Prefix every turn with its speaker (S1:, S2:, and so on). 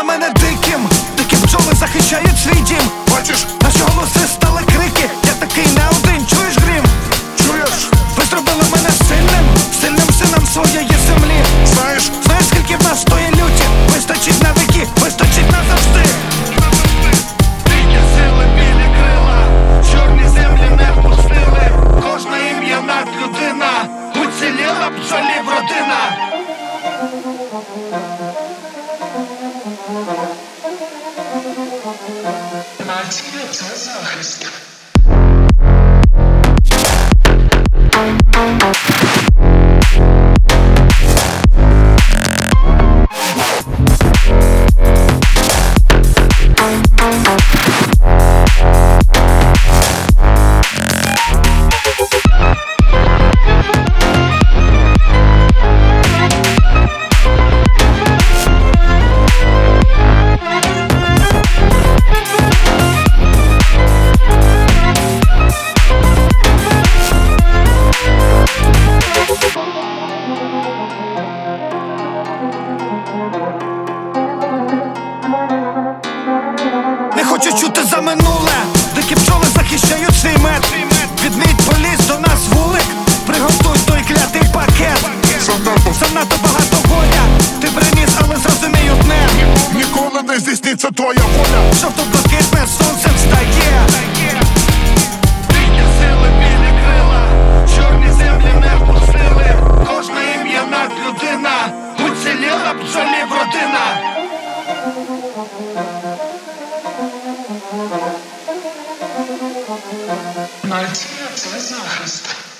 S1: зробила мене диким. Дикі бджоли захищають свій дім.
S2: Бачиш,
S1: наші голоси стали крики. Я такий не один, чуєш грім?
S2: чуєш?
S1: Ви зробили мене сильним, сильним сином своєї землі.
S2: Знаєш,
S1: Скільки в нас стоє люті? Вистачить на віки, вистачить назавжди.
S3: Дикі сили, білі крила, чорні землі не впустили. Кожна ім'я надлюдина, уціліла бджолів родина. Нація — це захист.
S1: Не хочу чути за минуле. Дикі бджоли захищають свій мед. Відмідь поліз до нас вулик. Приготуй той клятий пакет. Занадто багато горя. Ти приніс, але зрозумій одне.
S2: ніколи не здійсниться твоя воля.
S1: Жовто-блакитне сонцем встає.
S3: Дикі сили, білі крила, чорні землі не впустили. Кожна ім'я надлюдина, уціліла бджолів родина. Нація — це захист.